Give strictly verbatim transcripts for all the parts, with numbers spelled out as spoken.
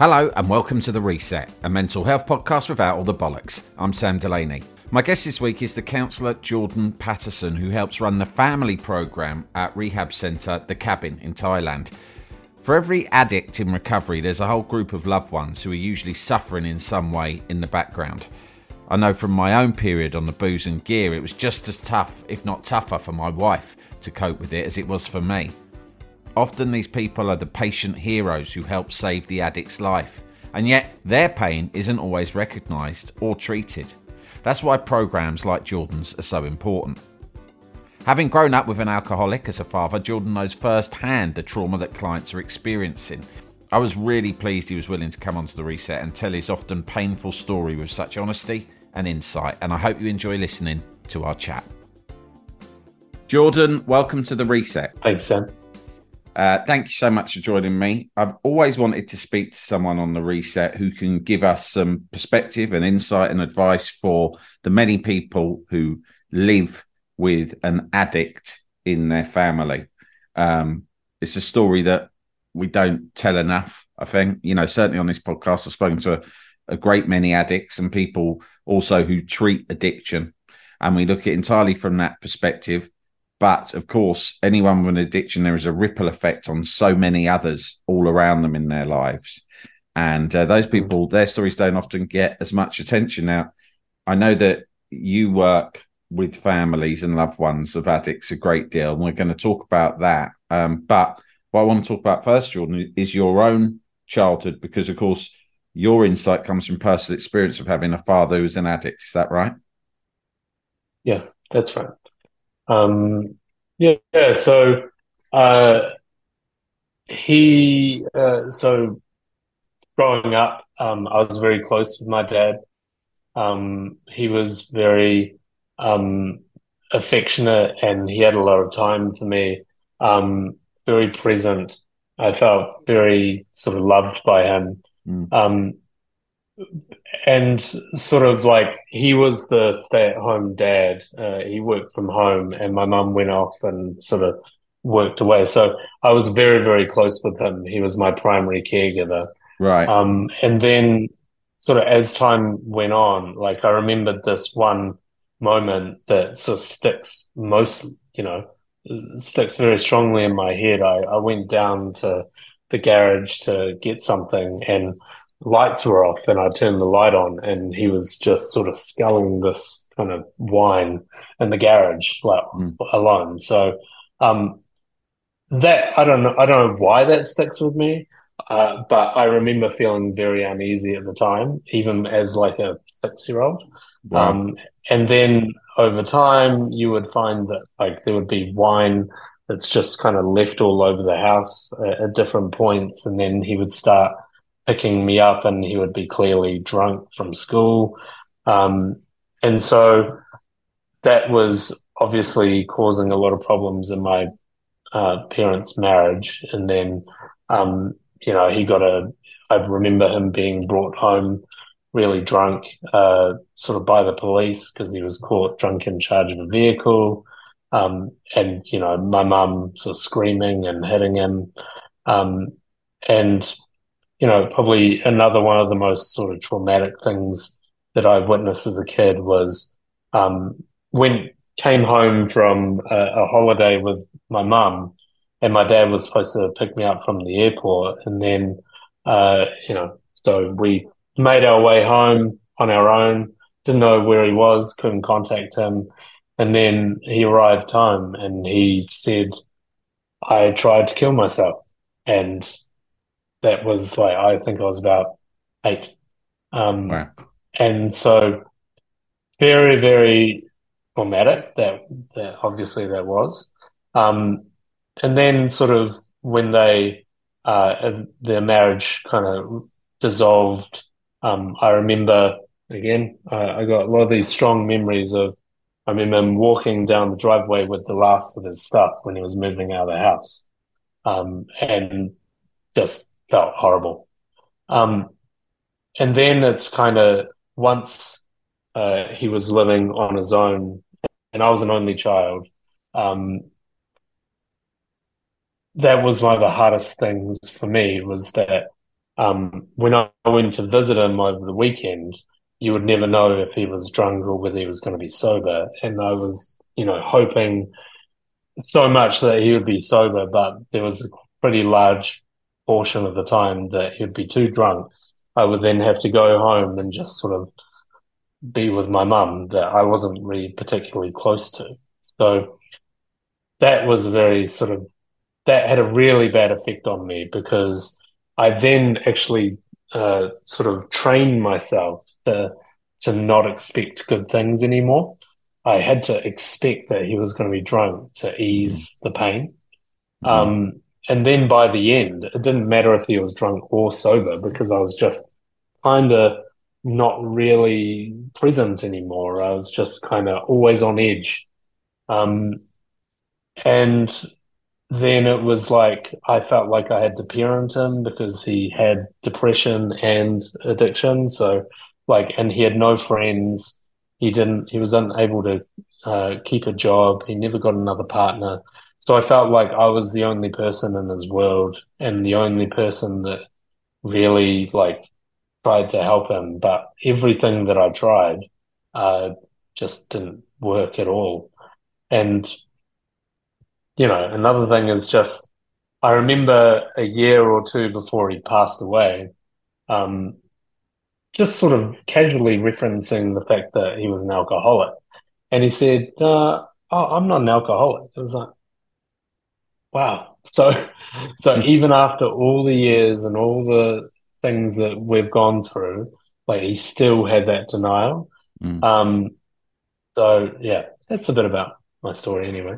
Hello and welcome to The Reset, a mental health podcast without all the bollocks. I'm Sam Delaney. My guest this week is the counsellor Jordan Patterson, who helps run the family programme at rehab centre The Cabin in Thailand. For every addict in recovery, there's a whole group of loved ones who are usually suffering in some way in the background. I know from my own period on the booze and gear, it was just as tough, if not tougher, for my wife to cope with it as it was for me. Often these people are the patient heroes who help save the addict's life, and yet their pain isn't always recognised or treated. That's why programmes like Jordan's are so important. Having grown up with an alcoholic as a father, Jordan knows firsthand the trauma that clients are experiencing. I was really pleased he was willing to come onto The Reset and tell his often painful story with such honesty and insight, and I hope you enjoy listening to our chat. Jordan, welcome to The Reset. Thanks, Sam. Uh, thank you so much for joining me. I've always wanted to speak to someone on The Reset who can give us some perspective and insight and advice for the many people who live with an addict in their family. Um, it's a story that we don't tell enough, I think. You know, certainly on this podcast, I've spoken to a, a great many addicts and people also who treat addiction. And we look at it entirely from that perspective. But of course, anyone with an addiction, there is a ripple effect on so many others all around them in their lives. And uh, those people, their stories don't often get as much attention. Now, I know that you work with families and loved ones of addicts a great deal, and we're going to talk about that. Um, but what I want to talk about first, Jordan, is your own childhood, because, of course, your insight comes from personal experience of having a father who was an addict. Is that right? Yeah, that's right. Um, yeah, yeah, so uh, he, uh, so growing up, um, I was very close with my dad. Um, he was very um, affectionate and he had a lot of time for me, um, very present. I felt very sort of loved by him. Mm. Um, And sort of like he was the stay-at-home dad. Uh, he worked from home, and my mum went off and sort of worked away. So I was very, very close with him. He was my primary caregiver. Right. Um, and then sort of as time went on, like I remembered this one moment that sort of sticks most, you know, sticks very strongly in my head. I, I went down to the garage to get something, and lights were off, and I turned the light on, and he was just sort of sculling this kind of wine in the garage, like Mm. alone. So um, that I don't know, I don't know why that sticks with me, uh, but I remember feeling very uneasy at the time, even as like a six-year-old. Wow. Um, and then over time, you would find that like there would be wine that's just kind of left all over the house at, at different points, and then he would start picking me up, and he would be clearly drunk from school. Um, and so that was obviously causing a lot of problems in my uh, parents' marriage. And then, um, you know, he got a, I remember him being brought home really drunk, uh, sort of by the police because he was caught drunk in charge of a vehicle. Um, and, you know, my mum sort of screaming and hitting him. Um, and, you know, probably another one of the most sort of traumatic things that I witnessed as a kid was um, when came home from a, a holiday with my mum, and my dad was supposed to pick me up from the airport, and then uh, you know, so we made our way home on our own. Didn't know where he was, couldn't contact him, and then he arrived home and he said, "I tried to kill myself," and that was like, I think I was about eight. Um, Wow. and so very, very traumatic that, that obviously that was. Um, and then sort of when they, uh, their marriage kind of dissolved, um, I remember again, I, I got a lot of these strong memories of, I remember him walking down the driveway with the last of his stuff when he was moving out of the house. Um, and just felt horrible. Um, and then it's kind of once uh, he was living on his own, and I was an only child. Um, that was one of the hardest things for me was that Um, when I went to visit him over the weekend, you would never know if he was drunk or whether he was going to be sober. And I was, you know, hoping so much that he would be sober, but there was a pretty large portion of the time that he'd be too drunk. I would then have to go home and just sort of be with my mum that I wasn't really particularly close to. So that was very sort of, that had a really bad effect on me because I then actually uh, sort of trained myself to to not expect good things anymore. I had to expect that he was going to be drunk to ease the pain. Mm-hmm. Um, and then by the end, it didn't matter if he was drunk or sober because I was just kind of not really present anymore. I was just kind of always on edge. Um, and then it was like I felt like I had to parent him because he had depression and addiction. So, like, and he had no friends. He didn't. He was unable to uh, keep a job. He never got another partner. So I felt like I was the only person in his world and the only person that really like tried to help him. But everything that I tried uh, just didn't work at all. And you know, another thing is just, I remember a year or two before he passed away, um, just sort of casually referencing the fact that he was an alcoholic. And he said, uh, oh, I'm not an alcoholic. It was like, wow. So, so even after all the years and all the things that we've gone through, like he still had that denial. Mm. Um, so yeah, that's a bit about my story anyway.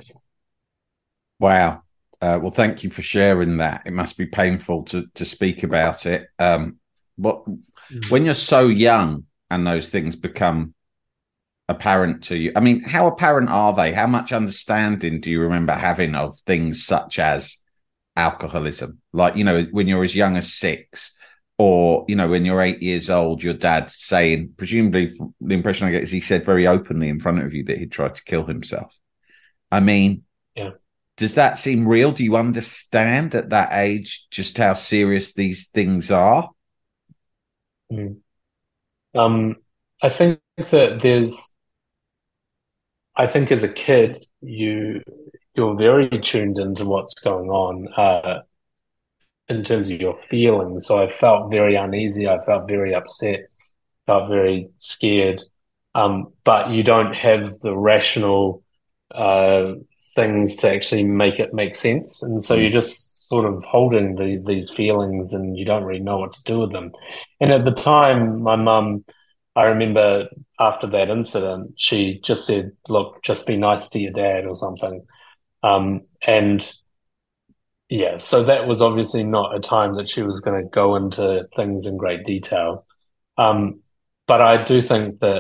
Wow. Uh, well, thank you for sharing that. It must be painful to to speak about it. Um, what Mm. when you're so young and those things become apparent to you? I mean, how apparent are they? How much understanding do you remember having of things such as alcoholism? Like, you know, when you're as young as six, or, you know, when you're eight years old, your dad saying, presumably, the impression I get is he said very openly in front of you that he'd tried to kill himself. I mean, Yeah. does that seem real? Do you understand at that age just how serious these things are? Mm. Um, I think that there's, I think as a kid, you you're very tuned into what's going on uh, in terms of your feelings. So I felt very uneasy. I felt very upset. Felt very scared. Um, but you don't have the rational uh, things to actually make it make sense, and so you're Mm. just sort of holding the, these feelings, and you don't really know what to do with them. And at the time, my mum, I remember after that incident, she just said, "Look, just be nice to your dad" or something. Um, and yeah, so that was obviously not a time that she was going to go into things in great detail. Um, but I do think that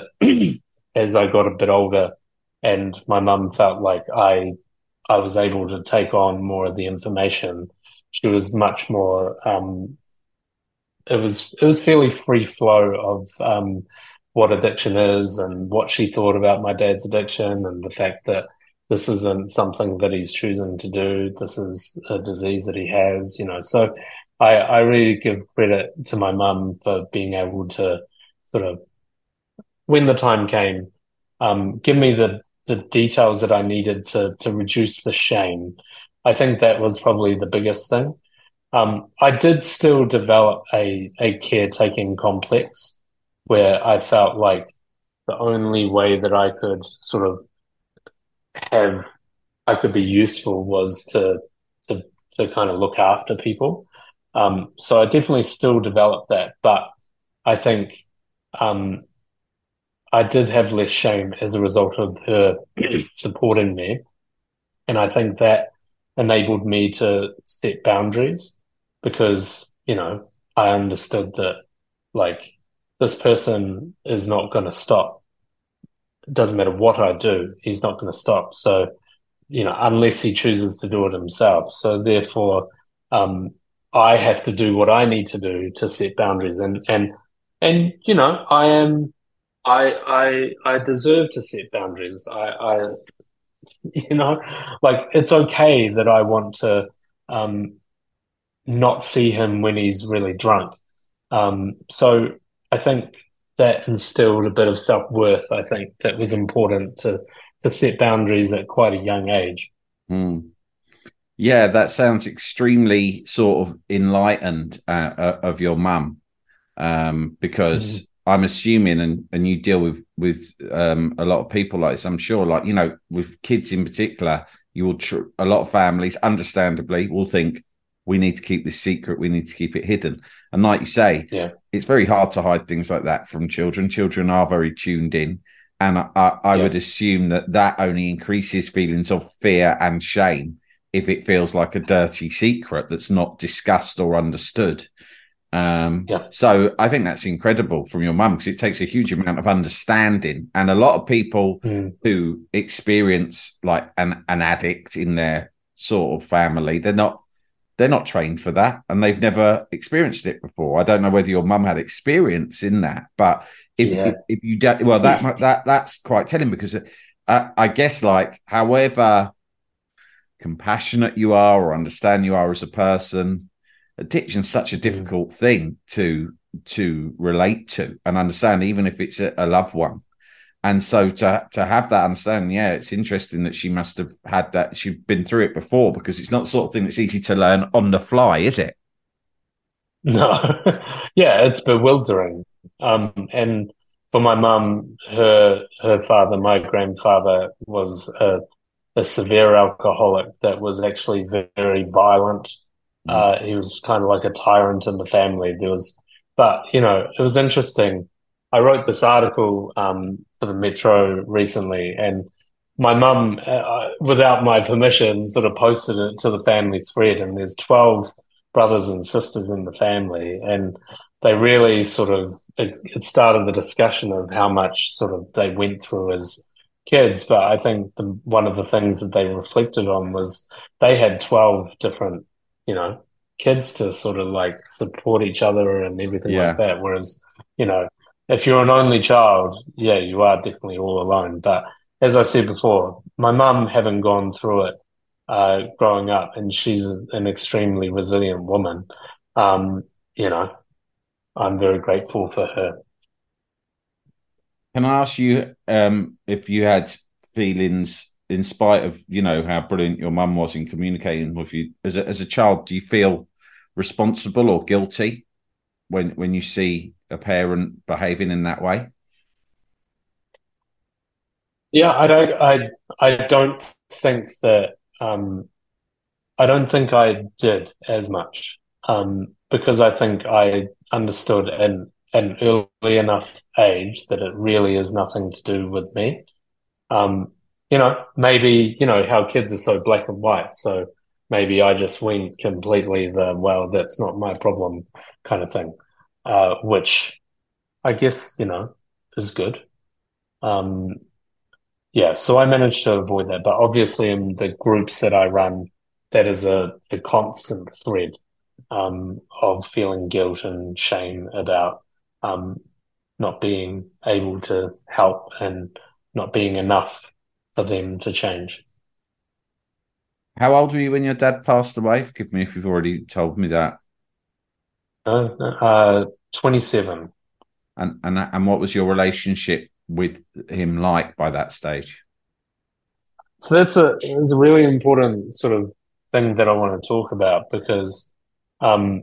as I got a bit older and my mum felt like I I was able to take on more of the information, she was much more um, it was it was fairly free flow of um, what addiction is and what she thought about my dad's addiction and the fact that this isn't something that he's choosing to do. This is a disease that he has, you know. So I, I really give credit to my mum for being able to sort of, when the time came, um, give me the the details that I needed to to reduce the shame. I think that was probably the biggest thing. Um, I did still develop a a caretaking complex where I felt like the only way that I could sort of have I could be useful was to to to kind of look after people. Um, so I definitely still developed that, but I think um, I did have less shame as a result of her supporting me, and I think that enabled me to set boundaries because you know I understood that like this person is not going to stop. It doesn't matter what I do, he's not going to stop. So you know, unless he chooses to do it himself. So therefore, um, I have to do what I need to do to set boundaries, and and and you know, I am, I I I deserve to set boundaries. I I you know, like it's okay that I want to um not see him when he's really drunk. Um, so I think that instilled a bit of self-worth. I think that was important to to set boundaries at quite a young age. Mm. Yeah, that sounds extremely sort of enlightened uh, uh, of your mum, um, Mm. because I'm assuming, and and you deal with with um, a lot of people like this. I'm sure, like you know, with kids in particular, you will tr- a lot of families, understandably, will think we need to keep this secret, we need to keep it hidden. And like you say, Yeah, it's very hard to hide things like that from children. Children are very tuned in, and I, I, I yeah, would assume that that only increases feelings of fear and shame if it feels like a dirty secret that's not discussed or understood. Um, yeah. so I think that's incredible from your mum because it takes a huge amount of understanding. And a lot of people Mm. who experience like an, an addict in their sort of family, they're not they're not trained for that and they've never experienced it before. I don't know whether your mum had experience in that, but if Yeah. if, if you don't, well, that that that's quite telling because I, I guess like however compassionate you are or understand you are as a person, addiction's such a Mm. difficult thing to to relate to and understand, even if it's a, a loved one. And so to to have that understanding, yeah, it's interesting that she must have had that. She'd been through it before because it's not the sort of thing that's easy to learn on the fly, is it? No, yeah, it's bewildering. Um, and for my mum, her her father, my grandfather, was a, a severe alcoholic that was actually very violent. Mm. Uh, he was kind of like a tyrant in the family. There was, but you know, it was interesting. I wrote this article um, for the Metro recently, and my mum, uh, without my permission, sort of posted it to the family thread. And there's twelve brothers and sisters in the family, and they really sort of it, it started the discussion of how much sort of they went through as kids. But I think the, one of the things that they reflected on was they had twelve different, you know, kids to sort of like support each other and everything like Yeah. that. Whereas, you know, if you're an only child, yeah, you are definitely all alone. But as I said before, my mum having gone through it uh, growing up, and she's an extremely resilient woman. Um, you know, I'm very grateful for her. Can I ask you um, if you had feelings, in spite of you know how brilliant your mum was in communicating with you as a as a child? Do you feel responsible or guilty when when you see a parent behaving in that way? Yeah, I don't, I, I don't think that, um, I don't think I did as much, um, because I think I understood at an early enough age that it really is nothing to do with me. Um, you know, maybe, you know, how kids are so black and white. So maybe I just went completely the, well, that's not my problem kind of thing, uh, which I guess, you know, is good. Um, yeah, so I managed to avoid that. But obviously, in the groups that I run, that is a, a constant thread um, of feeling guilt and shame about um, not being able to help and not being enough for them to change. How old were you when your dad passed away? Forgive me if you've already told me that. Uh, uh, twenty-seven. And and and what was your relationship with him like by that stage? So that's a it's a really important sort of thing that I want to talk about because um,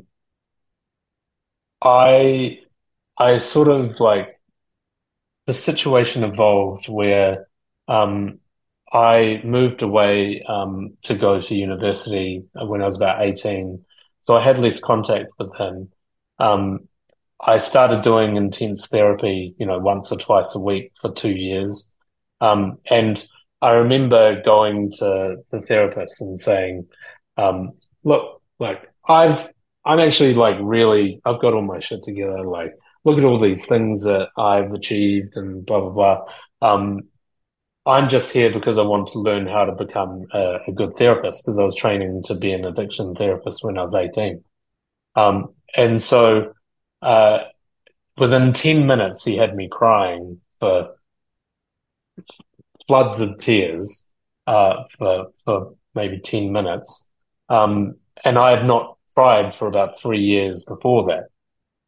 I I sort of like the situation evolved where um, I moved away um, to go to university when I was about eighteen. So I had less contact with him. Um, I started doing intense therapy, you know, once or twice a week for two years. Um, and I remember going to the therapist and saying, um, look, like I've, I'm actually like really, I've got all my shit together. Like, look at all these things that I've achieved and blah, blah, blah. Um, I'm just here because I want to learn how to become a, a good therapist because I was training to be an addiction therapist when I was eighteen. Um, and so, uh, within ten minutes, he had me crying for floods of tears uh, for, for maybe ten minutes. Um, and I had not cried for about three years before that.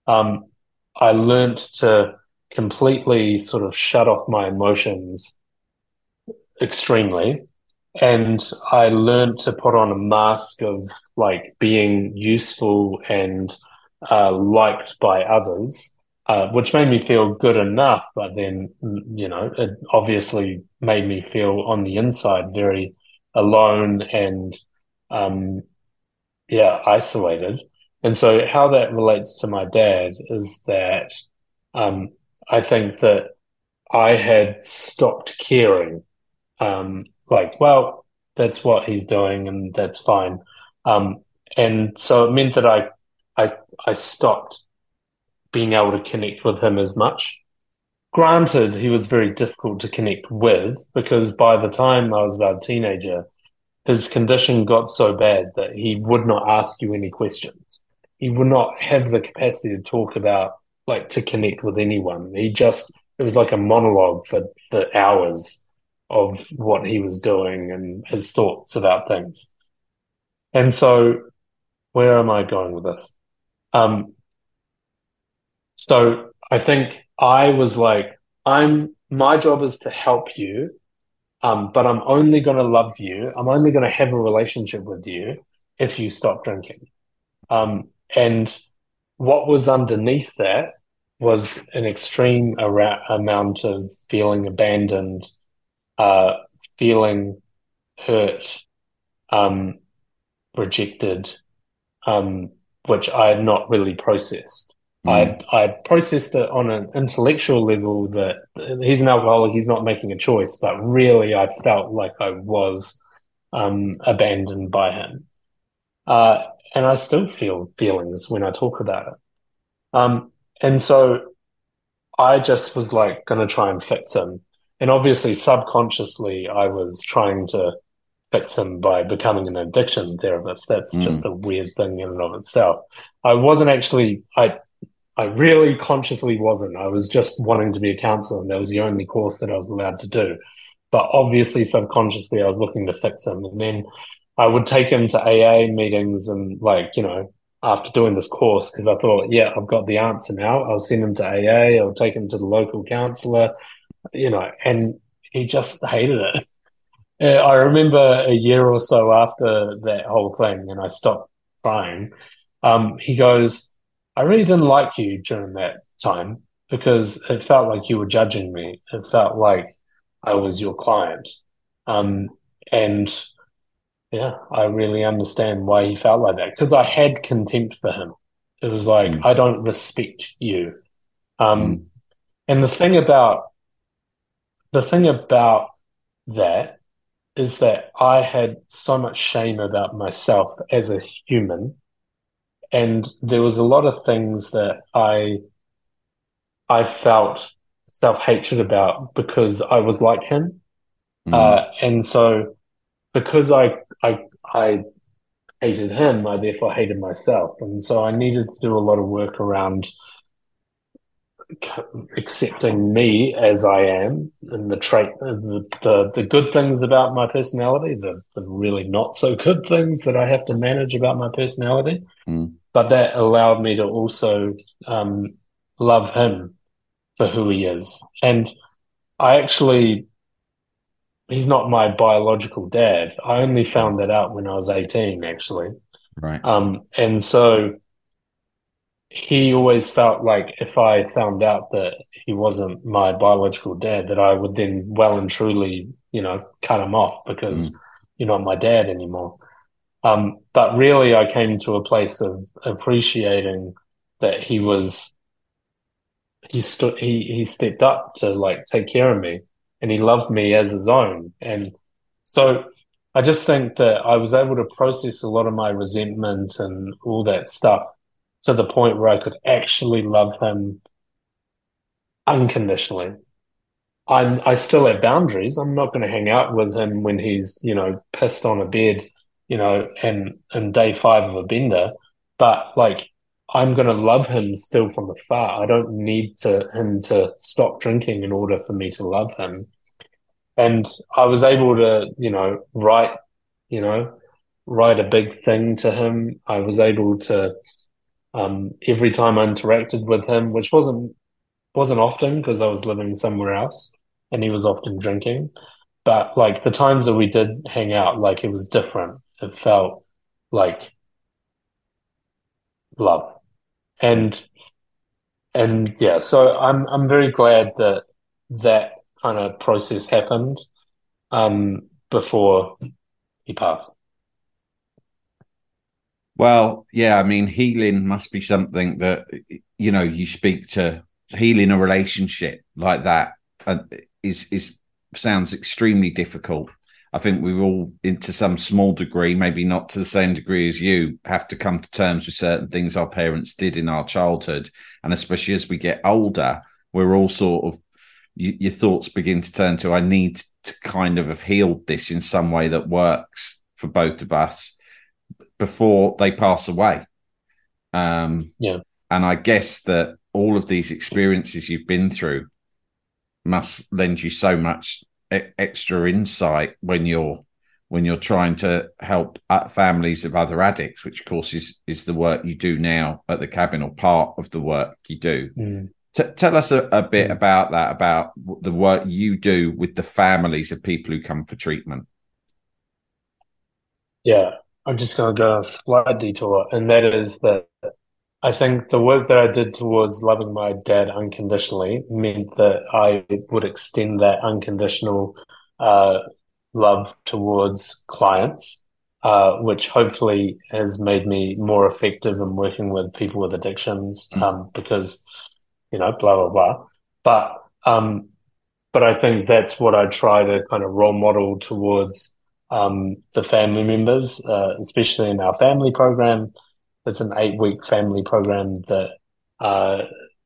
Um, I learned to completely sort of shut off my emotions extremely. And I learned to put on a mask of like being useful and uh, liked by others, uh, which made me feel good enough. But then, you know, it obviously made me feel on the inside very alone and, um, yeah, isolated. And so, how that relates to my dad is that um, I think that I had stopped caring, um, like, well, that's what he's doing and that's fine. Um, and so it meant that I, I, I stopped being able to connect with him as much. Granted, he was very difficult to connect with because by the time I was about a teenager, his condition got so bad that he would not ask you any questions. He would not have the capacity to talk about, like, to connect with anyone. He just, it was like a monologue for, for hours of what he was doing and his thoughts about things. And so, where am I going with this? Um, so I think I was like, I'm, my job is to help you, um, but I'm only going to love you. I'm only going to have a relationship with you if you stop drinking. Um, and what was underneath that was an extreme ara- amount of feeling abandoned, uh, feeling hurt, um, rejected, um, which I had not really processed. Mm. I I processed it on an intellectual level that he's an alcoholic, he's not making a choice, but really I felt like I was um, abandoned by him. Uh, and I still feel feelings when I talk about it. Um, and so I just was like going to try and fix him. And obviously, subconsciously, I was trying to fix him by becoming an addiction therapist. That's just Mm. a weird thing in and of itself. I wasn't actually, I, I really consciously wasn't. I was just wanting to be a counselor, and that was the only course that I was allowed to do. But obviously, subconsciously, I was looking to fix him. And then I would take him to A A meetings and, like, you know, after doing this course, because I thought, yeah, I've got the answer now. I'll send him to A A, I'll take him to the local counselor, you know, and he just hated it. Uh, I remember a year or so after that whole thing, and I stopped trying. Um, he goes, I really didn't like you during that time because it felt like you were judging me. It felt like I was your client. Um, and yeah, I really understand why he felt like that because I had contempt for him. It was like, Mm. I don't respect you. Um, Mm. and the thing about the thing about that is that I had so much shame about myself as a human, and there was a lot of things that I I felt self-hatred about because I was like him, Mm. uh, and so because I I I hated him, I therefore hated myself, and so I needed to do a lot of work around accepting me as I am and the trait the, the the good things about my personality, the, the really not so good things that I have to manage about my personality. Mm. But that allowed me to also um, love him for who he is. And I actually he's not my biological dad. I only found that out when I was eighteen, actually. Right. Um, and so he always felt like if I found out that he wasn't my biological dad, that I would then well and truly, you know, cut him off because Mm. you're not my dad anymore. Um, but really, I came to a place of appreciating that he was he stood he he stepped up to like take care of me, and he loved me as his own. And so I just think that I was able to process a lot of my resentment and all that stuff to the point where I could actually love him unconditionally. I'm I still have boundaries. I'm not going to hang out with him when he's, you know, pissed on a bed, you know, and and day five of a bender. But like I'm going to love him still from afar. I don't need to him to stop drinking in order for me to love him. And I was able to, you know, write, you know, write a big thing to him. I was able to Um, every time I interacted with him, which wasn't wasn't often because I was living somewhere else and he was often drinking, but like the times that we did hang out, like it was different. It felt like love. And and yeah, so I'm I'm very glad that that kind of process happened um before he passed. Well, yeah, I mean, healing must be something that, you know, you speak to. Healing a relationship like that uh, is is sounds extremely difficult. I think we've all, into some small degree, maybe not to the same degree as you, have to come to terms with certain things our parents did in our childhood, and especially as we get older, we're all sort of, you, your thoughts begin to turn to, I need to kind of have healed this in some way that works for both of us before they pass away. Um, Yeah. and I guess that all of these experiences you've been through must lend you so much e- extra insight when you're when you're trying to help families of other addicts, which of course is is the work you do now at the cabin, or part of the work you do. Mm. T- tell us a, a bit Mm. about that, about the work you do with the families of people who come for treatment. Yeah. I'm just going to go on a slight detour, and that is that I think the work that I did towards loving my dad unconditionally meant that I would extend that unconditional uh, love towards clients, uh, which hopefully has made me more effective in working with people with addictions, Mm. um, because, you know, blah, blah, blah. But, um, but I think that's what I try to kind of role model towards um, the family members, uh, especially in our family program. It's an eight week family program that uh,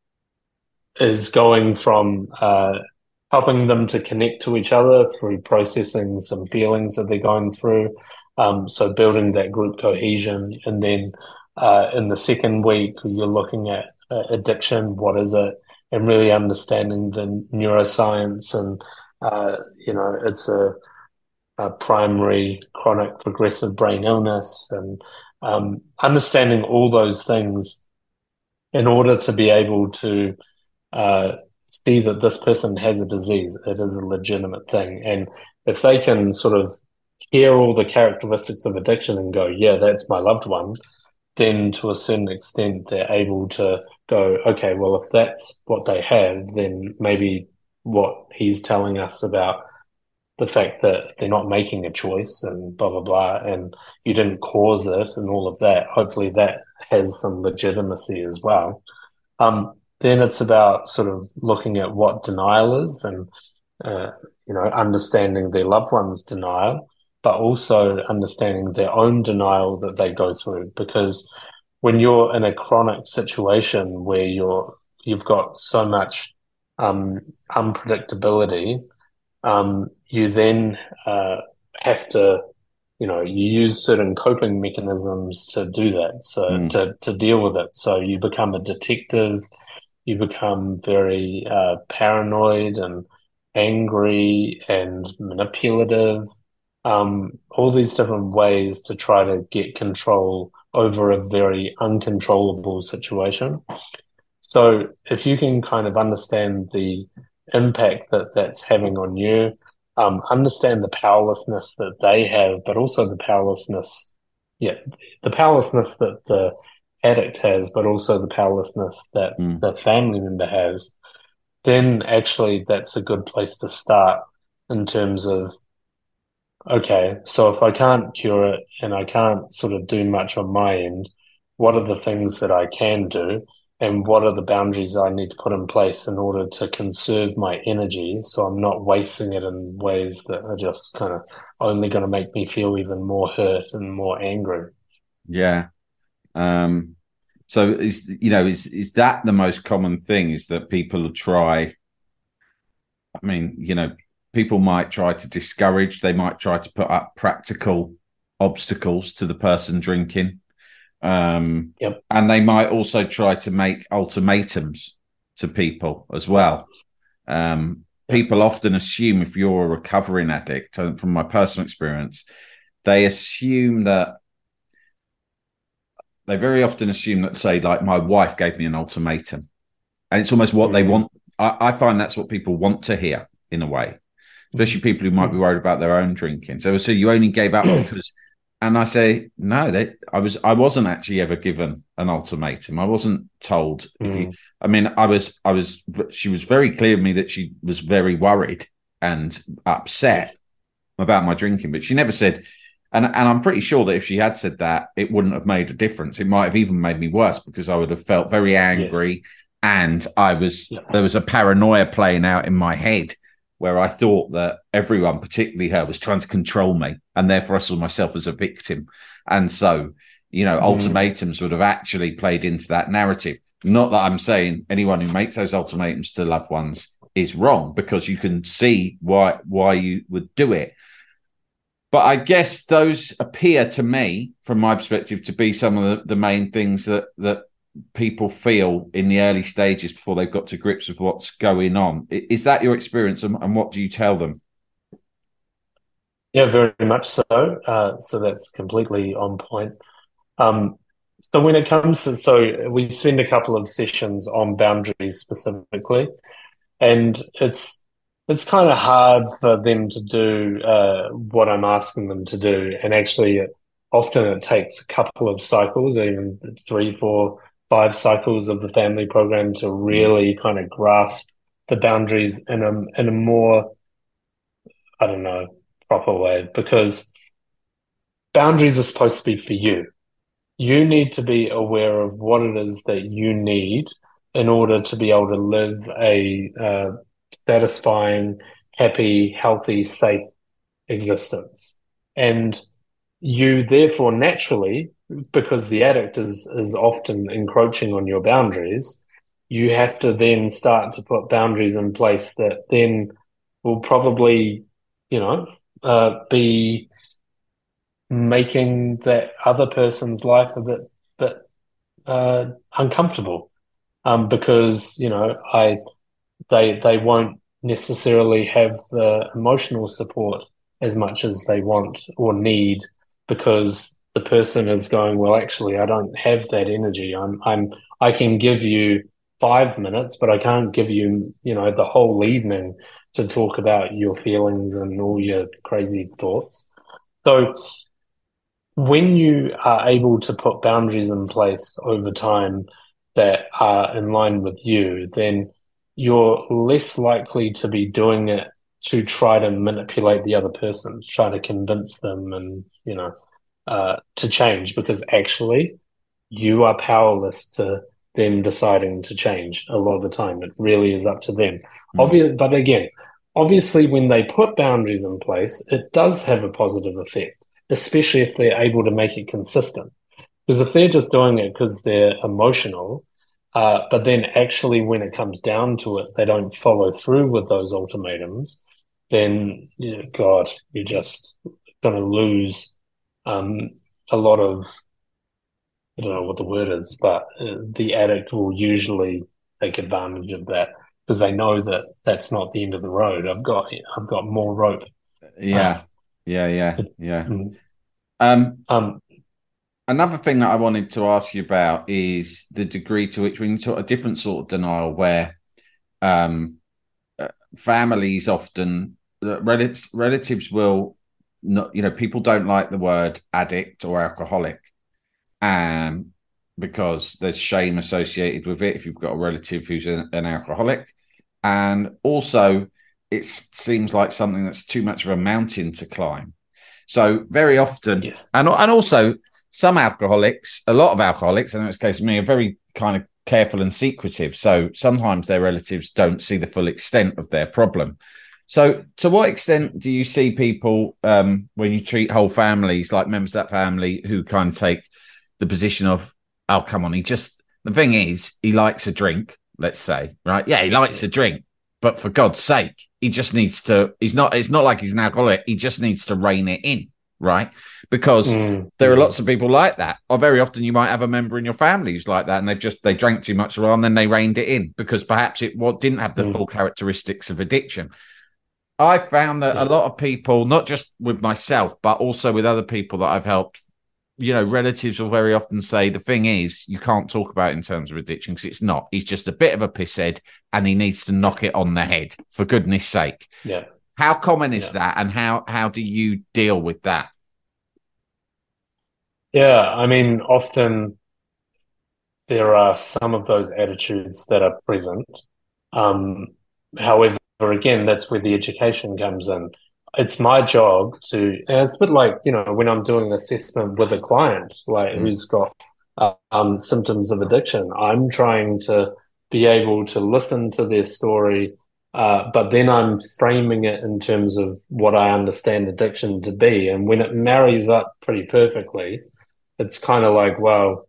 is going from uh, helping them to connect to each other through processing some feelings that they're going through. Um, so building that group cohesion. And then uh, in the second week, you're looking at uh, addiction. What is it? And really understanding the neuroscience. And, uh, you know, it's a, a primary chronic progressive brain illness, and um, understanding all those things in order to be able to uh, see that this person has a disease. It is a legitimate thing. And if they can sort of hear all the characteristics of addiction and go, yeah, that's my loved one, then to a certain extent, they're able to go, okay, well, if that's what they have, then maybe what he's telling us about the fact that they're not making a choice and blah, blah, blah, and you didn't cause it and all of that, hopefully that has some legitimacy as well. Um, then it's about sort of looking at what denial is, and uh, you know, understanding their loved one's denial, but also understanding their own denial that they go through. Because when you're in a chronic situation where you're you've got so much um, unpredictability, um, you then uh, have to, you know, you use certain coping mechanisms to do that, so Mm. to to deal with it. So you become a detective, you become very uh, paranoid and angry and manipulative, um, all these different ways to try to get control over a very uncontrollable situation. So if you can kind of understand the impact that that's having on you, um, understand the powerlessness that they have, but also the powerlessness, yeah, the powerlessness that the addict has, but also the powerlessness that Mm. the family member has, then actually that's a good place to start in terms of, okay, so if I can't cure it and I can't sort of do much on my end, what are the things that I can do? And what are the boundaries I need to put in place in order to conserve my energy so I'm not wasting it in ways that are just kind of only going to make me feel even more hurt and more angry? Yeah. Um, so is, you know, is is that the most common thing, is that people try, I mean, you know, people might try to discourage, they might try to put up practical obstacles to the person drinking. Um, Yep. and they might also try to make ultimatums to people as well. Um, Yep. people often assume, if you're a recovering addict, from my personal experience, they assume that they very often assume that, say, like my wife gave me an ultimatum, and it's almost what mm. they want. I, I find that's what people want to hear in a way, especially people who might be worried about their own drinking. So, so you only gave up because, and I say, no, they, I was, I wasn't actually ever given an ultimatum. I wasn't told. Mm. If you, I mean, I was, I was, she was very clear with me that she was very worried and upset about my drinking, but she never said, and, and I'm pretty sure that if she had said that, it wouldn't have made a difference. It might have even made me worse because I would have felt very angry. Yes. And I was, yeah. there was a paranoia playing out in my head where I thought that everyone, particularly her, was trying to control me, and therefore I saw myself as a victim. And so, you know, mm. ultimatums would have actually played into that narrative. Not that I'm saying anyone who makes those ultimatums to loved ones is wrong, because you can see why why you would do it. But I guess those appear to me, from my perspective, to be some of the, the main things that that people feel in the early stages before they've got to grips with what's going on. Is that your experience, and, and what do you tell them? Yeah, very much so. Uh, so that's completely on point. Um, so when it comes to, so we spend a couple of sessions on boundaries specifically, and it's it's kind of hard for them to do uh, what I'm asking them to do. And actually, it, often it takes a couple of cycles, even three, four, five cycles of the family program to really kind of grasp the boundaries in a in a more, I don't know, proper way, because boundaries are supposed to be for you. You need to be aware of what it is that you need in order to be able to live a uh, satisfying, happy, healthy, safe existence. And you therefore naturally, because the addict is is often encroaching on your boundaries, you have to then start to put boundaries in place that then will probably, you know, uh, be making that other person's life a bit, bit uh, uncomfortable, um, because you know, I they they won't necessarily have the emotional support as much as they want or need, because the person is going, well, actually, I don't have that energy. I'm I'm I can give you five minutes, but I can't give you, you know, the whole evening to talk about your feelings and all your crazy thoughts. So when you are able to put boundaries in place over time that are in line with you, then you're less likely to be doing it to try to manipulate the other person, try to convince them and, you know, uh, to change, because actually you are powerless to them deciding to change a lot of the time. It really is up to them. Mm-hmm. Obvious, but again, obviously when they put boundaries in place, it does have a positive effect, especially if they're able to make it consistent. Because if they're just doing it because they're emotional, uh, but then actually when it comes down to it, they don't follow through with those ultimatums, then, you know, God, you're just going to lose um, a lot of, I don't know what the word is, but uh, the addict will usually take advantage of that because they know that that's not the end of the road. I've got, I've got more rope. Yeah, uh, yeah, yeah, yeah. Mm-hmm. Um, um, another thing that I wanted to ask you about is the degree to which, when you talk a different sort of denial, where um, uh, families often, uh, relatives, relatives will not, you know, people don't like the word addict or alcoholic, um, because there's shame associated with it if you've got a relative who's an, an alcoholic, and also it seems like something that's too much of a mountain to climb. So very often, yes. and and also some alcoholics, a lot of alcoholics, and in this case of me, are very kind of careful and secretive. So sometimes their relatives don't see the full extent of their problem. So to what extent do you see people, um, when you treat whole families, like members of that family, who kind of take the position of, oh, come on, he just, the thing is, he likes a drink, let's say, right? Yeah, he likes a drink. But for God's sake, he just needs to, he's not, it's not like he's an alcoholic. He just needs to rein it in, right? Because mm, there are mm. lots of people like that. Or very often you might have a member in your family who's like that, and they've just, they drank too much and then they reined it in because perhaps it what didn't have the mm. full characteristics of addiction. I found that yeah. a lot of people, not just with myself, but also with other people that I've helped you know, relatives will very often say the thing is you can't talk about it in terms of addiction because it's not. He's just a bit of a pisshead and he needs to knock it on the head, for goodness sake. Yeah. How common is Yeah. that, and how how do you deal with that? Yeah, I mean, often there are some of those attitudes that are present. Um, however, again, that's where the education comes in. It's my job to, and it's a bit like, you know, when I'm doing an assessment with a client, like Mm. who's got uh, um, symptoms of addiction, I'm trying to be able to listen to their story, uh, but then I'm framing it in terms of what I understand addiction to be. And when it marries up pretty perfectly, it's kind of like, well,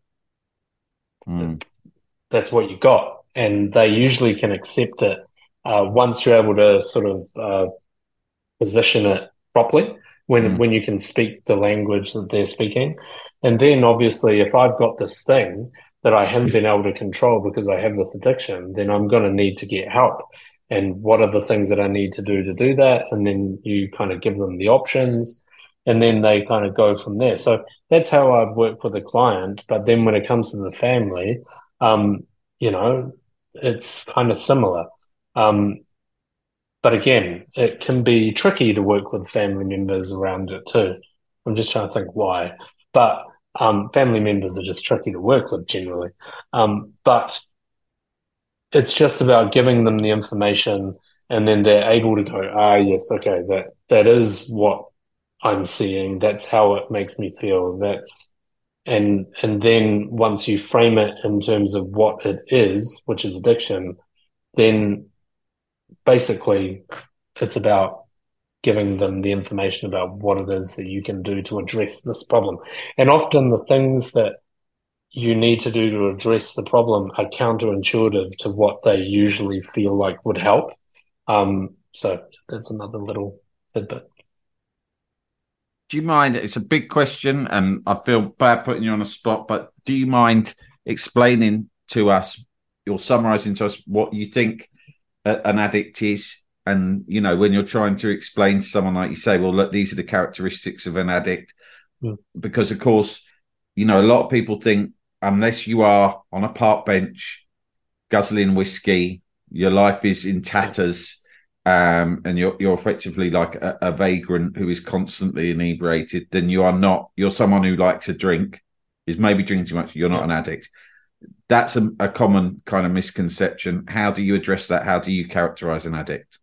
Mm. that's what you got. And they usually can accept it uh, once you're able to sort of uh, position it properly when Mm. when you can speak the language that they're speaking. And then obviously if I've got this thing that I haven't been able to control because I have this addiction, then I'm going to need to get help. And what are the things that I need to do to do that? And then you kind of give them the options and then they kind of go from there. So that's how I'd work with a client. But then when it comes to the family, um, you know, it's kind of similar. Um, but again, it can be tricky to work with family members around it too. I'm just trying to think why. But um, family members are just tricky to work with generally. Um, but it's just about giving them the information and then they're able to go, ah, yes, okay, that that is what I'm seeing. That's how it makes me feel. That's and and then once you frame it in terms of what it is, which is addiction, then basically it's about giving them the information about what it is that you can do to address this problem. And often the things that you need to do to address the problem are counterintuitive to what they usually feel like would help. Um, so that's another little tidbit. Do you mind? It's a big question, and I feel bad putting you on the spot, but do you mind explaining to us, or summarising to us, what you think a, an addict is? And, you know, when you're trying to explain to someone, like you say, well, look, these are the characteristics of an addict. Mm. Because, of course, you know, a lot of people think unless you are on a park bench, guzzling whiskey, your life is in tatters. Um, and you're you're effectively like a, a vagrant who is constantly inebriated, then you are not, you're someone who likes to drink, is maybe drinking too much, you're not yeah. an addict. That's a, a common kind of misconception. How do you address that? How do you characterize an addict?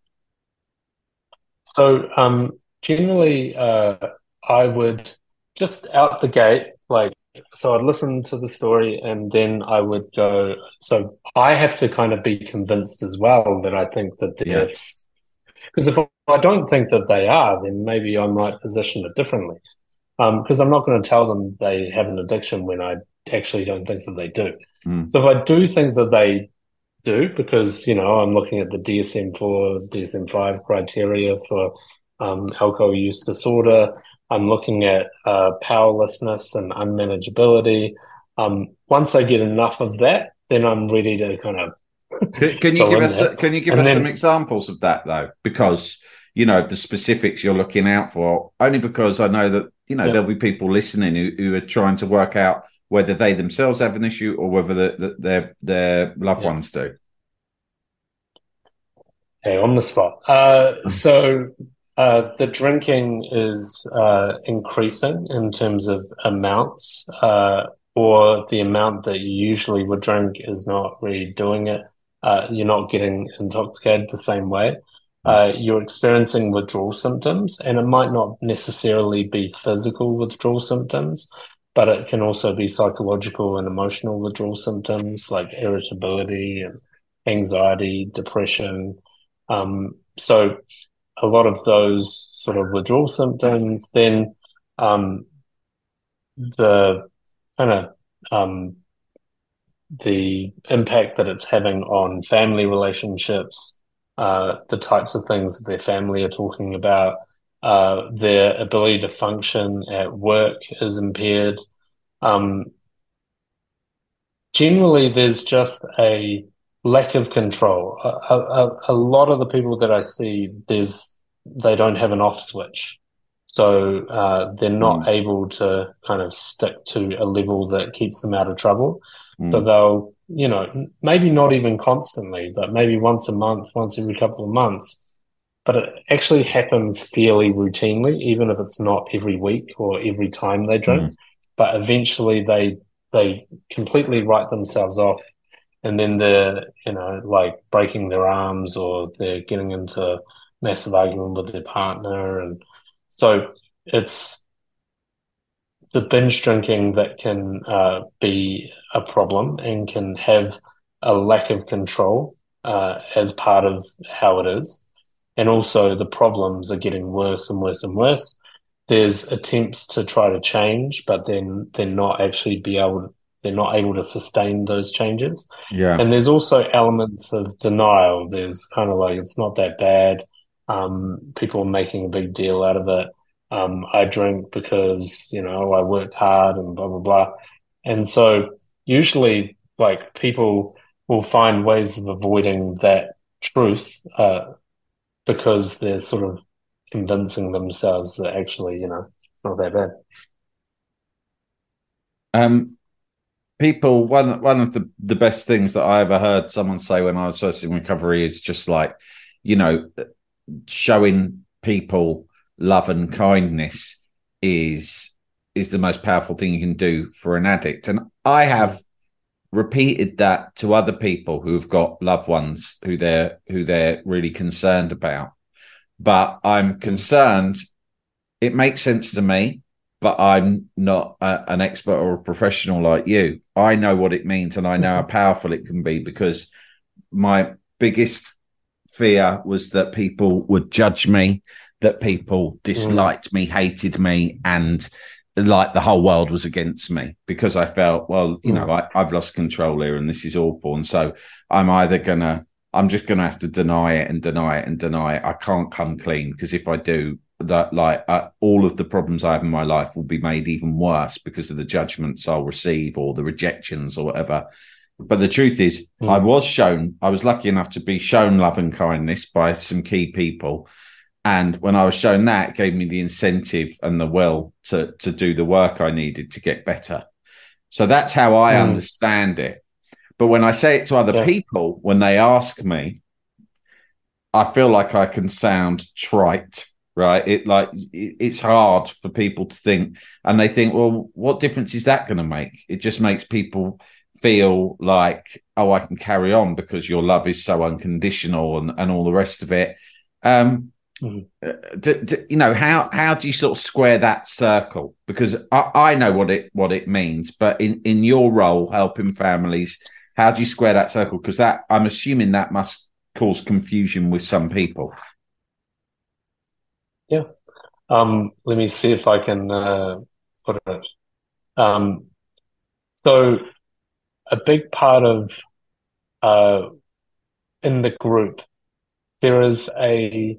So um, generally, uh, I would just out the gate, like, so I'd listen to the story and then I would go, so I have to kind of be convinced as well that I think that they're, because yeah. if I don't think that they are, then maybe I might position it differently. Because um, I'm not going to tell them they have an addiction when I actually don't think that they do. Mm. So if I do think that they do, because, you know, I'm looking at the D S M four, D S M five criteria for um, alcohol use disorder. I'm looking at uh, powerlessness and unmanageability. Um, once I get enough of that, then I'm ready to kind of. Can, can you give us? There. Can you give and us then, some examples of that though? Because you know the specifics you're looking out for. Only because I know that you know yeah. there'll be people listening who, who are trying to work out whether they themselves have an issue or whether the, the, their their loved yeah. ones do. Okay, on the spot. Uh, so. Uh, the drinking is uh, increasing in terms of amounts, uh, or the amount that you usually would drink is not really doing it. Uh, you're not getting intoxicated the same way. Uh, you're experiencing withdrawal symptoms, and it might not necessarily be physical withdrawal symptoms, but it can also be psychological and emotional withdrawal symptoms like irritability and anxiety, depression. Um, so a lot of those sort of withdrawal symptoms, then um, the kind of um, the impact that it's having on family relationships, uh, the types of things that their family are talking about, uh, their ability to function at work is impaired. Um, generally, there's just a lack of control. A, a, a lot of the people that I see, there's they don't have an off switch. So uh, they're not Mm. able to kind of stick to a level that keeps them out of trouble. So Mm. they'll, you know, maybe not even constantly, but maybe once a month, once every couple of months. But it actually happens fairly routinely, even if it's not every week or every time they drink. Mm. But eventually they they completely write themselves off, and then they're, you know, like breaking their arms, or they're getting into massive argument with their partner. And so it's the binge drinking that can uh, be a problem and can have a lack of control uh, as part of how it is. And also the problems are getting worse and worse and worse. There's attempts to try to change, but then they're not actually be able to, they're not able to sustain those changes. Yeah. And there's also elements of denial. There's kind of like, it's not that bad. Um, people are making a big deal out of it. Um, I drink because, you know, I work hard and blah, blah, blah. And so usually, like, people will find ways of avoiding that truth, uh, because they're sort of convincing themselves that actually, you know, it's not that bad. Um, people, one one of the the best things that I ever heard someone say when I was first in recovery is just like, you know, showing people love and kindness is is the most powerful thing you can do for an addict. And I have repeated that to other people who've got loved ones who they're who they're really concerned about. But I'm concerned, it makes sense to me, but I'm not a, an expert or a professional like you. I know what it means, and I know how powerful it can be, because my biggest fear was that people would judge me, that people Mm, disliked me, hated me, and like the whole world was against me, because I felt, well, you know, mm, I, I've lost control here and this is awful. And so I'm either going to, I'm just going to have to deny it and deny it and deny it. I can't come clean, because if I do, that like uh, all of the problems I have in my life will be made even worse because of the judgments I'll receive or the rejections or whatever. But the truth is, I mm, was shown, I was lucky enough to be shown love and kindness by some key people. And when I was shown that, it gave me the incentive and the will to, to do the work I needed to get better. So that's how I mm. understand it. But when I say it to other Yeah. people, when they ask me, I feel like I can sound trite, right? It like it, it's hard for people to think, and they think, well, what difference is that going to make? It just makes people feel like, oh, I can carry on because your love is so unconditional and, and all the rest of it. Um, Mm. do, do, you know, how how do you sort of square that circle? Because I, I know what it what it means, but in in your role helping families, how do you square that circle? Because that, I'm assuming that must cause confusion with some people. Yeah. Um, let me see if I can uh, put it. Um, so a big part of uh, in the group, there is a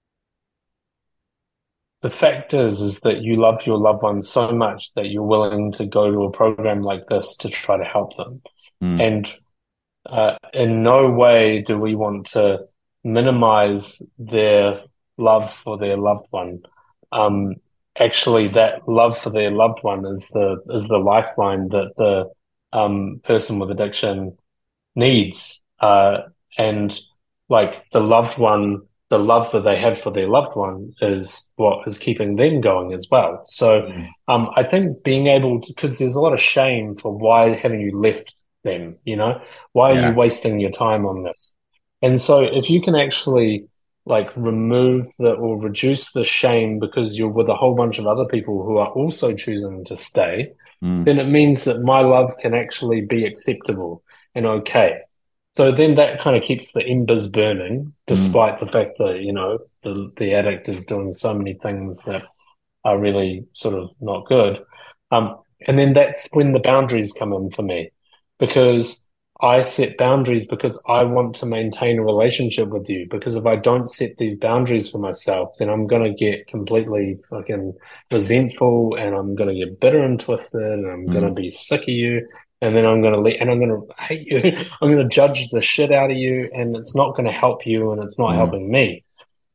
the fact is is that you love your loved ones so much that you're willing to go to a program like this to try to help them. Mm. And uh, in no way do we want to minimize their love for their loved one. Um, Actually, that love for their loved one is the is the lifeline that the um, person with addiction needs. Uh, and like the loved one, the love that they had for their loved one is what is keeping them going as well. So Mm. um, I think being able to, because there's a lot of shame for why haven't you left them, you know? Why are you Yeah. wasting your time on this? And so if you can actually like remove the or reduce the shame because you're with a whole bunch of other people who are also choosing to stay, Mm. then it means that my love can actually be acceptable and okay. So then that kind of keeps the embers burning, Mm. despite the fact that, you know, the, the addict is doing so many things that are really sort of not good. Um, and then that's when the boundaries come in for me, because I set boundaries because I want to maintain a relationship with you. Because if I don't set these boundaries for myself, then I'm going to get completely fucking resentful, and I'm going to get bitter and twisted, and I'm going to Mm. be sick of you. And then I'm going to let, and I'm going to hate you. I'm going to judge the shit out of you, and it's not going to help you, and it's not Mm. helping me.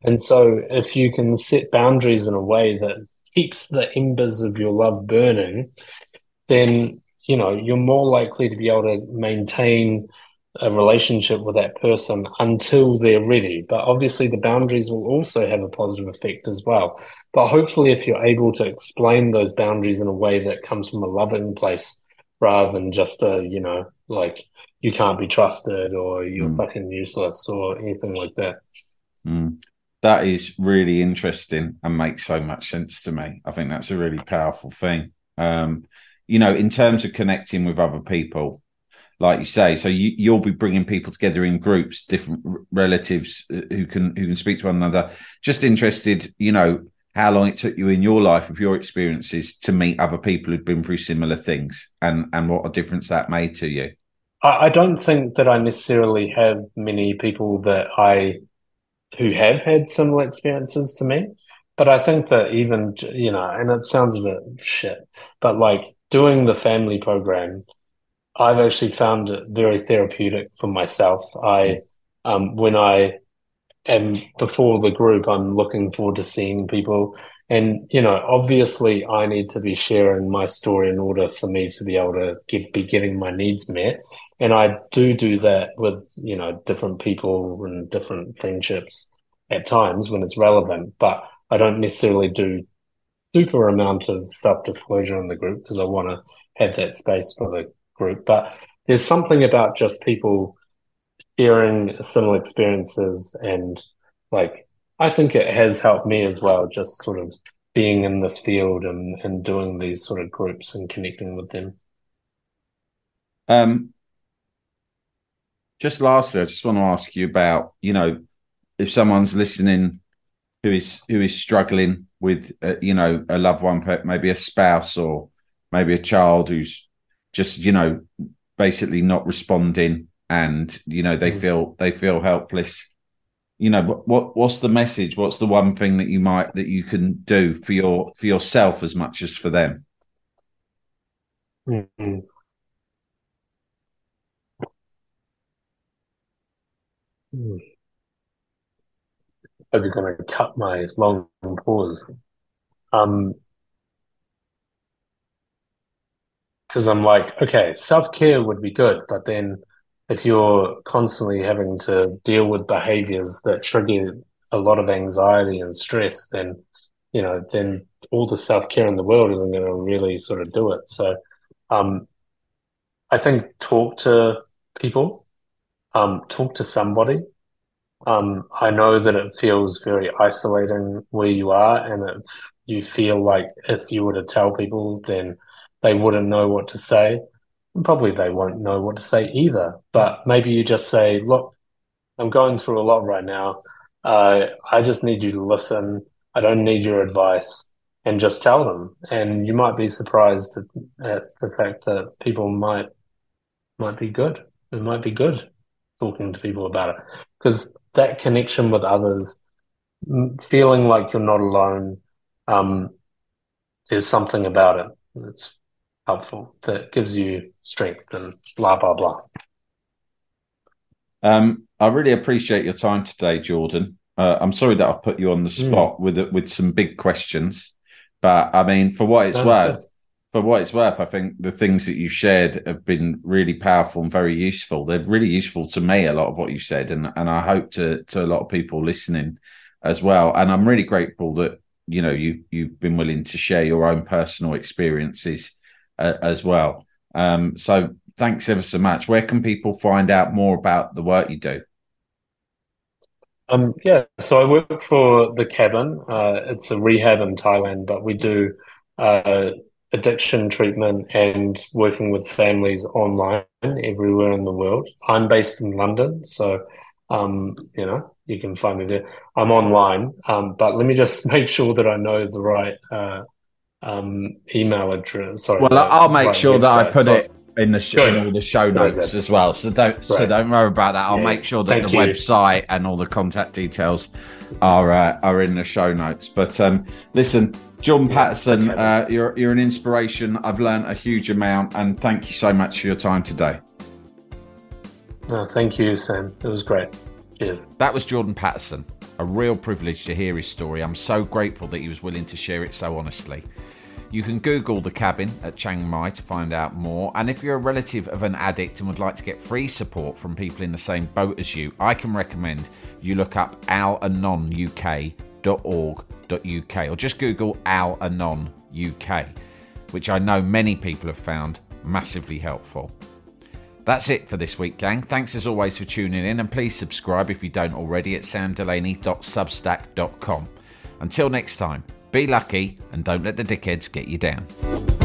And so if you can set boundaries in a way that keeps the embers of your love burning, then, you know, you're more likely to be able to maintain a relationship with that person until they're ready. But obviously the boundaries will also have a positive effect as well. But hopefully if you're able to explain those boundaries in a way that comes from a loving place rather than just a, you know, like you can't be trusted or you're mm. fucking useless or anything like that. Mm. That is really interesting and makes so much sense to me. I think that's a really powerful thing. Um, you know, in terms of connecting with other people, like you say, so you, you'll be bringing people together in groups, different r- relatives who can who can speak to one another. Just interested, you know, how long it took you in your life, with your experiences, to meet other people who've been through similar things, and and what a difference that made to you. I, I don't think that I necessarily have many people that I who have had similar experiences to me, but I think that even, you know, and it sounds a bit shit, but like doing the family program, I've actually found it very therapeutic for myself. I, um, when I am before the group, I'm looking forward to seeing people. And, you know, obviously I need to be sharing my story in order for me to be able to get, be getting my needs met. And I do do that with, you know, different people and different friendships at times when it's relevant, but I don't necessarily do super amount of self-disclosure in the group because I want to have that space for the group. But there's something about just people sharing similar experiences, and like I think it has helped me as well, just sort of being in this field and, and doing these sort of groups and connecting with them. Um, just lastly, I just want to ask you about, you know, if someone's listening who is who is struggling with, uh, you know, a loved one, maybe a spouse or maybe a child who's just, you know, basically not responding, and, you know, they mm. feel they feel helpless. You know, what, what what's the message? What's the one thing that you might that you can do for your for yourself as much as for them? Mm-hmm. Mm. Hope you're going to cut my long pause. Um, because I'm like, okay, self-care would be good, but then if you're constantly having to deal with behaviors that trigger a lot of anxiety and stress, then, you know, then all the self-care in the world isn't going to really sort of do it. So, um, I think talk to people, um, talk to somebody. Um, I know that it feels very isolating where you are, and if you feel like if you were to tell people, then they wouldn't know what to say. And probably they won't know what to say either. But maybe you just say, look, I'm going through a lot right now. Uh, I just need you to listen. I don't need your advice, and just tell them. And you might be surprised at, at the fact that people might might be good. It might be good talking to people about it, because that connection with others, feeling like you're not alone, um, there's something about it that's helpful, that gives you strength and blah, blah, blah. Um, I really appreciate your time today, Jordan. Uh, I'm sorry that I've put you on the spot mm. with with some big questions, but I mean, for what it's Sounds worth, good. for what it's worth, I think the things that you shared have been really powerful and very useful. They're really useful to me, a lot of what you said, and and I hope to to a lot of people listening as well. And I'm really grateful that, you know, you you've been willing to share your own personal experiences uh, as well. Um, so thanks ever so much. Where can people find out more about the work you do? Um, yeah, so I work for The Cabin. Uh, it's a rehab in Thailand, but we do uh, addiction treatment and working with families online everywhere in the world. I'm based in London, so um, you know, you can find me there. I'm online, um, but let me just make sure that I know the right uh, um, email address. Sorry, well, I'll make right sure website. that I put so, it in the sh- in all the show notes good. as well. So don't right. so don't worry about that. I'll yeah. make sure that Thank the you. website and all the contact details are uh, are in the show notes. But um, listen, Jordan yeah, Patterson, okay. uh, you're you're an inspiration. I've learned a huge amount, and thank you so much for your time today. No, thank you, Sam. It was great. Cheers. That was Jordan Patterson, a a real privilege to hear his story. I'm so grateful that he was willing to share it so honestly. You can Google The Cabin at Chiang Mai to find out more. And if you're a relative of an addict and would like to get free support from people in the same boat as you, I can recommend you look up al anon u k dot org dot u k or just Google Al Anon U K, which I know many people have found massively helpful. That's it for this week, gang. Thanks as always for tuning in, and please subscribe if you don't already at sam delaney dot substack dot com. Until next time, be lucky and don't let the dickheads get you down.